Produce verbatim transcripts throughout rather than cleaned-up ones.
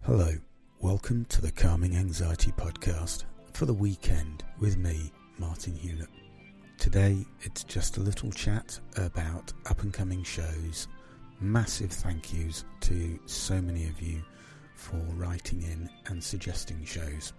Hello, welcome to the Calming Anxiety Podcast for the weekend with me, Martin Hewlett. Today it's just a little chat about up-and-coming shows. Massive thank yous to so many of you for writing in and suggesting shows.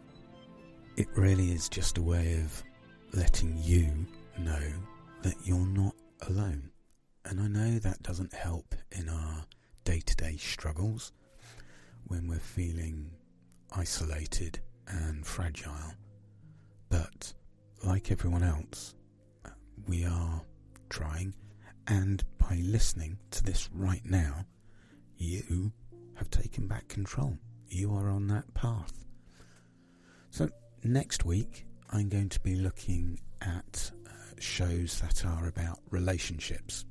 It really is just a way of letting you know that you're not alone. And I know that doesn't help in our day-to-day struggles, when we're feeling isolated and fragile. But like everyone else, we are trying, and by listening to this right now, you have taken back control. You are on that path. So next week I'm going to be looking at uh, shows that are about relationships.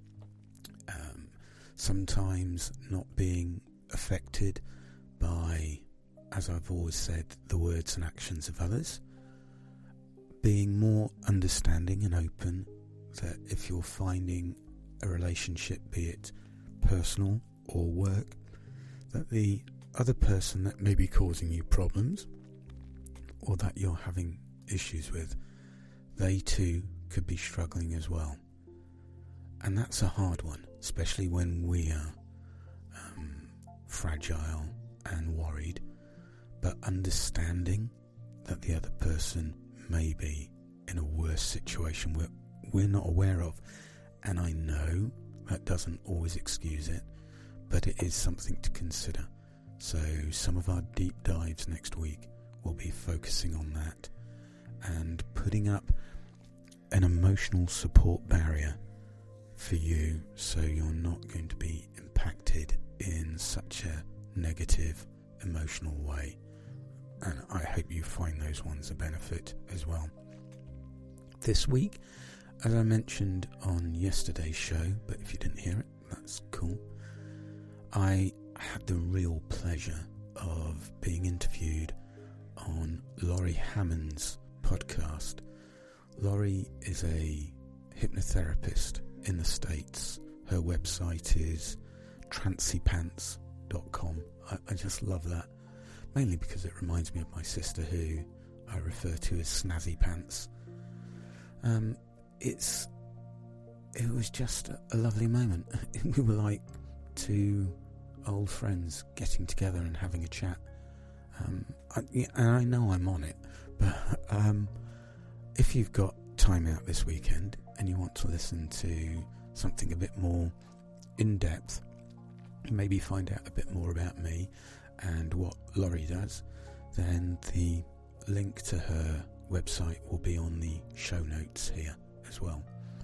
Um, sometimes not being affected by, as I've always said, the words and actions of others, being more understanding and open, that if you're finding a relationship, be it personal or work, that the other person that may be causing you problems or that you're having issues with, they too could be struggling as well. And that's a hard one, especially when we are um, fragile and worried, but understanding that the other person may be in a worse situation we're, we're not aware of. And I know that doesn't always excuse it, but it is something to consider. So some of our deep dives next week will be focusing on that and putting up an emotional support barrier for you, so you're not going to be impacted in such a negative emotional way. And I hope you find those ones a benefit as well. This week, as I mentioned on yesterday's show, but if you didn't hear it, that's cool, I had the real pleasure of being interviewed on Laurie Hammond's podcast. Laurie is a hypnotherapist in the States. Her website is trancy pants dot com. I, I just love that, mainly because it reminds me of my sister, who I refer to as Snazzy Pants. Um, it's it was just a, a lovely moment. We were like two old friends getting together and having a chat. Um, I, yeah, and I know I'm on it, but um, if you've got time out this weekend and you want to listen to something a bit more in-depth, maybe find out a bit more about me and what Laurie does, then the link to her website will be on the show notes here as well.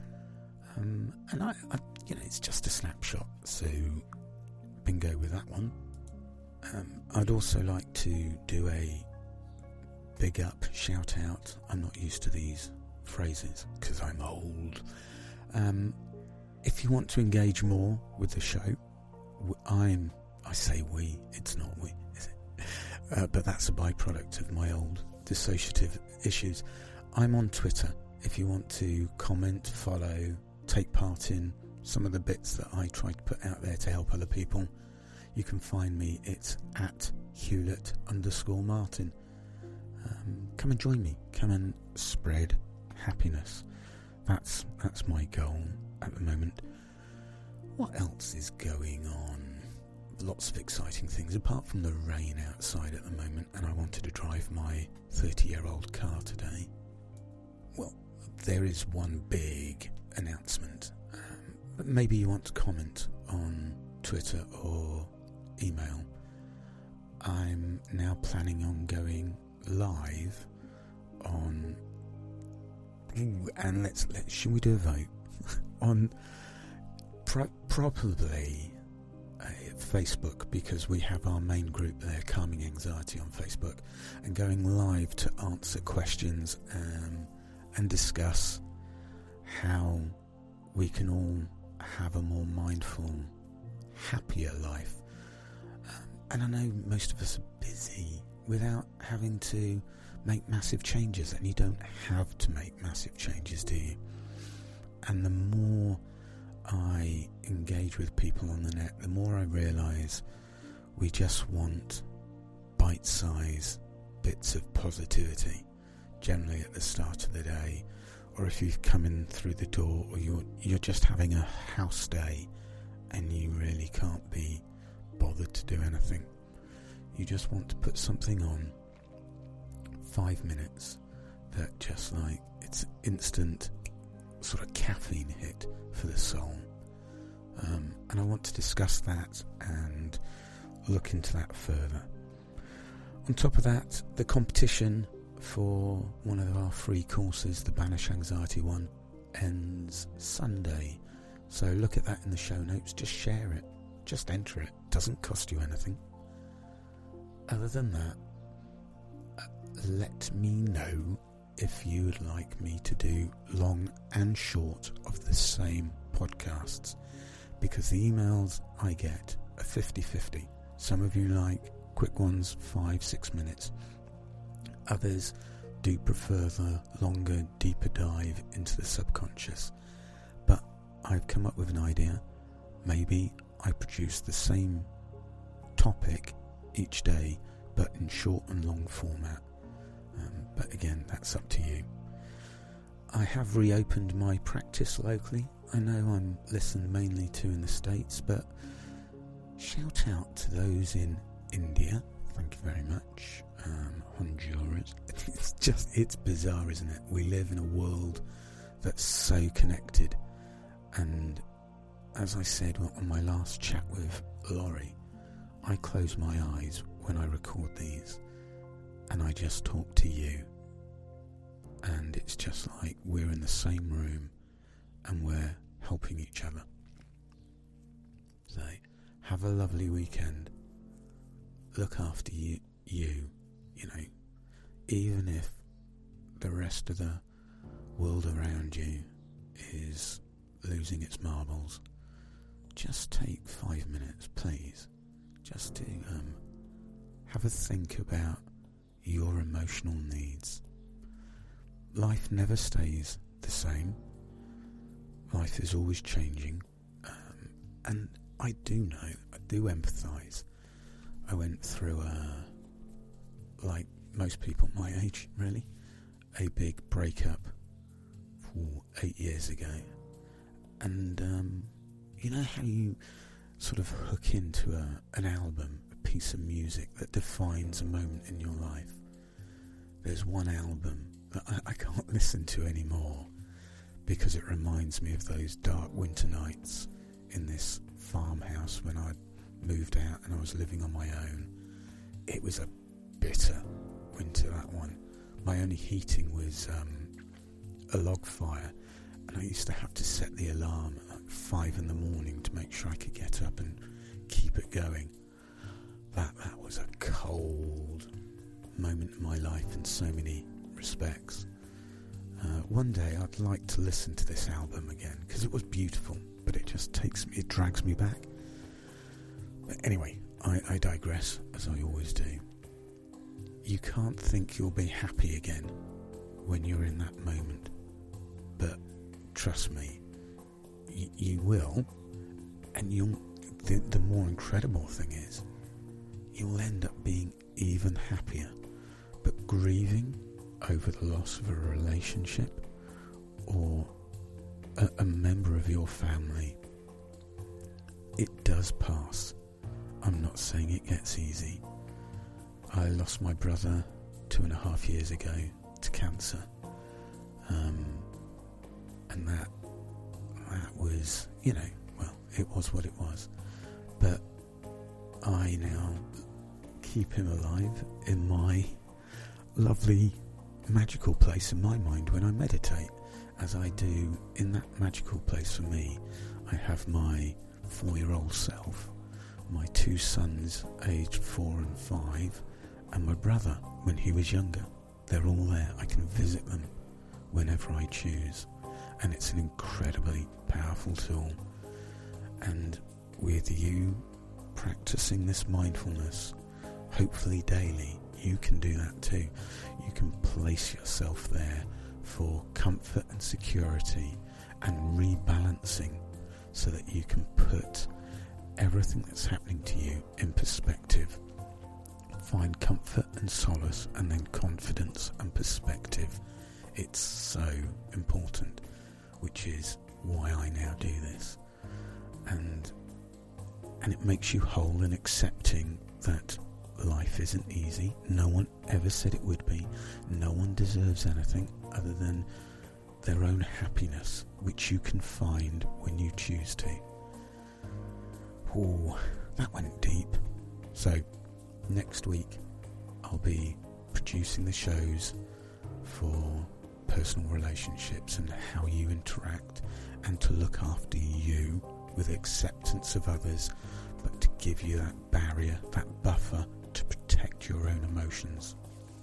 Um, and I, I, you know, it's just a snapshot, so bingo with that one. Um, I'd also like to do a big up, shout out. I'm not used to these phrases because I'm old. Um, if you want to engage more with the show, I'm, I say we, it's not we, is it? Uh, but that's a byproduct of my old dissociative issues. I'm on Twitter. If you want to comment, follow, take part in some of the bits that I try to put out there to help other people, you can find me. It's at Hewlett underscore Martin. Um, come and join me. Come and spread happiness. That's that's my goal at the moment. What else is going on? Lots of exciting things, apart from the rain outside at the moment, and I wanted to drive my thirty-year-old car today. Well, there is one big announcement, um, but maybe you want to comment on Twitter or email. I'm now planning on going live on, ooh, and let's let should we do a vote on pro- probably uh, Facebook, because we have our main group there, Calming Anxiety, on Facebook, and going live to answer questions um, and discuss how we can all have a more mindful, happier life. Um, and I know most of us are busy without having to make massive changes, and you don't have to make massive changes, do you? And the more I engage with people on the net, the more I realise We just want bite-sized bits of positivity, generally at the start of the day, or if you've come in through the door, or you're you're just having a house day and you really can't be bothered to do anything. You just want to put something on, five minutes, that just like, it's instant sort of caffeine hit for the soul. Um, and I want to discuss that and look into that further. On top of that, the competition for one of our free courses, the Banish Anxiety one, ends Sunday. So look at that in the show notes. Just share it. Just enter it. Doesn't cost you anything. Other than that, uh, let me know if you would like me to do long and short of the same podcasts, because the emails I get are fifty-fifty. Some of you like quick ones, five, six minutes. Others do prefer the longer, deeper dive into the subconscious. But I've come up with an idea. Maybe I produce the same topic each day, but in short and long format. Um, but again, that's up to you. I have reopened my practice locally. I know I'm listened mainly to in the States, but shout out to those in India. Thank you very much. Um, Honduras. It's just, it's bizarre, isn't it? We live in a world that's so connected. And as I said on my last chat with Laurie, I close my eyes when I record these and I just talk to you. And it's just like we're in the same room and we're helping each other. So, have a lovely weekend. Look after you, you, you know, even if the rest of the world around you is losing its marbles, just take five minutes, please, just to um, have a think about your emotional needs. Life never stays the same. Life is always changing. Um, and I do know, I do empathise. I went through, a, like most people my age, really, a big breakup for eight years ago. And um, you know how you sort of hook into a, an album, a piece of music that defines a moment in your life? There's one album that I, I can't listen to anymore because it reminds me of those dark winter nights in this farmhouse when I moved out and I was living on my own. It was a bitter winter, that one. My only heating was um, a log fire, and I used to have to set the alarm at five in the morning to make sure I could get up and keep it going. That that was a cold moment in my life in so many respects. Uh, one day I'd like to listen to this album again because it was beautiful, but it just takes me, it drags me back. But anyway, I, I digress, as I always do. You can't think you'll be happy again when you're in that moment, but trust me, y- you will, and you'll. The, the more incredible thing is, you'll end up being even happier. But grieving over the loss of a relationship or a, a member of your family, it does pass. I'm not saying it gets easy. I lost my brother two and a half years ago to cancer, um, and that that was, you know, well, it was what it was. But I now keep him alive in my lovely magical place in my mind when I meditate, as I do in that magical place for me. I have my four-year-old self, my two sons aged four and five, and my brother when he was younger. They're all there. I can visit them whenever I choose, and it's an incredibly powerful tool. And with you practicing this mindfulness, hopefully daily, you can do that too. You can place yourself there for comfort and security and rebalancing so that you can put everything that's happening to you in perspective. Find comfort and solace, and then confidence and perspective. It's so important, which is why I now do this. And and it makes you whole in accepting that life isn't easy. No one ever said it would be. No one deserves anything other than their own happiness, which you can find when you choose to. Oh, that went deep. So, next week I'll be producing the shows for personal relationships and how you interact, and to look after you with acceptance of others, but to give you that barrier, that buffer to protect your own emotions.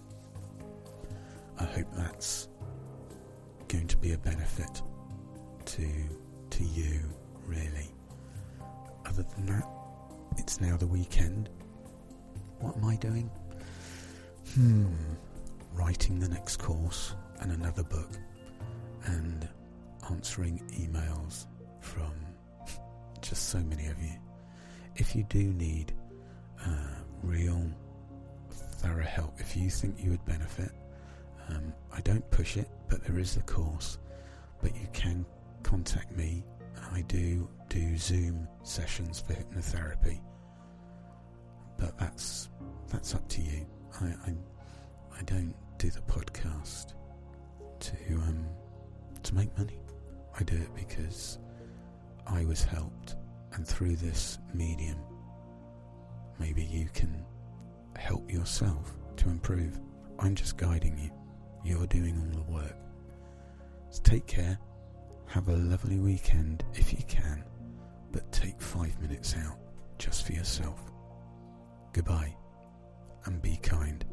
I hope that's going to be a benefit to to you, really. Other than that, it's now the weekend. What am I doing? Hmm, writing the next course and another book, and answering emails from just so many of you. If you do need uh, real thorough help, if you think you would benefit, um, I don't push it, but there is a course, but you can contact me. I do do Zoom sessions for hypnotherapy, but that's that's up to you. I I, I don't do the podcast to um to make money. I do it because I was helped, and through this medium, maybe you can help yourself to improve. I'm just guiding you. You're doing all the work. So take care. Have a lovely weekend if you can, but take five minutes out just for yourself. Goodbye, and be kind.